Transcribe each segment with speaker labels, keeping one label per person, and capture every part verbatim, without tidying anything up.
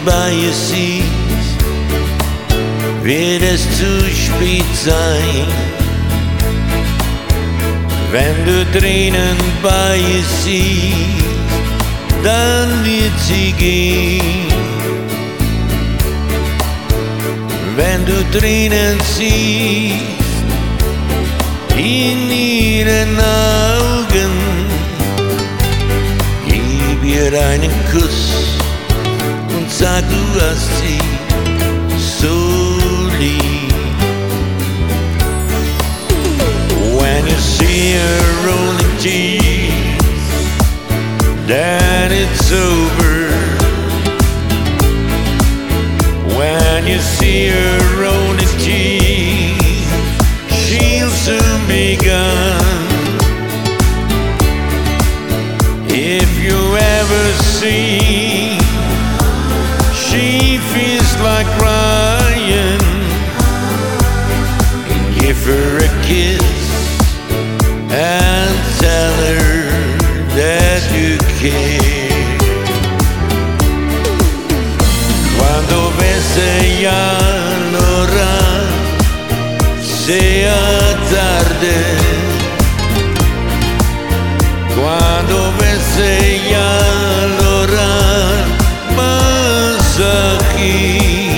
Speaker 1: bei ihr siehst, wird es zu spät sein. Wenn du Tränen bei ihr siehst, dann wird sie gehen. Wenn du Tränen siehst in ihren Augen, gib ihr einen Kuss und sag, du hast sie so lieb. When you see her rolling tears, then it's over. When you see her rolling tears, she'll soon be gone. If you ever see she feels like crying, give her a kiss and tell her that you care. Quando ves ella llorar, sea tarde. Quando ves ella llorar, más aquí.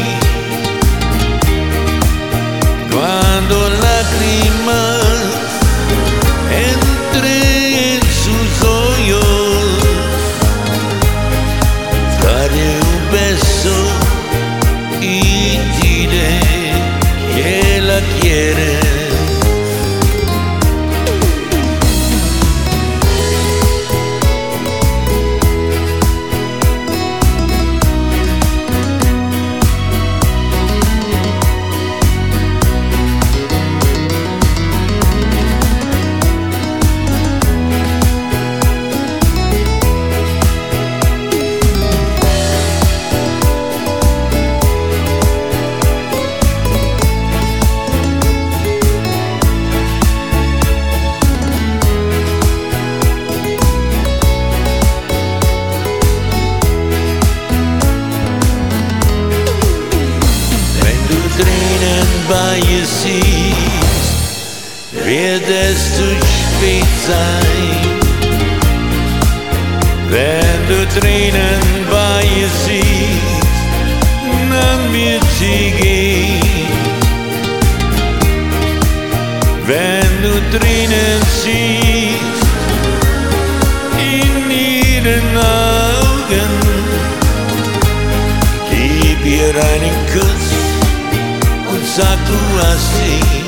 Speaker 1: Cuando lágrimas entren en sus ojos, daré un beso y diré que la quieres. Tränen bei ihr siehst, wird es zu spät sein. Wenn du Tränen bei ihr siehst, dann wird sie gehen. Wenn du Tränen siehst in ihren Augen, gib ihr einen Kuss, sag, du hast sie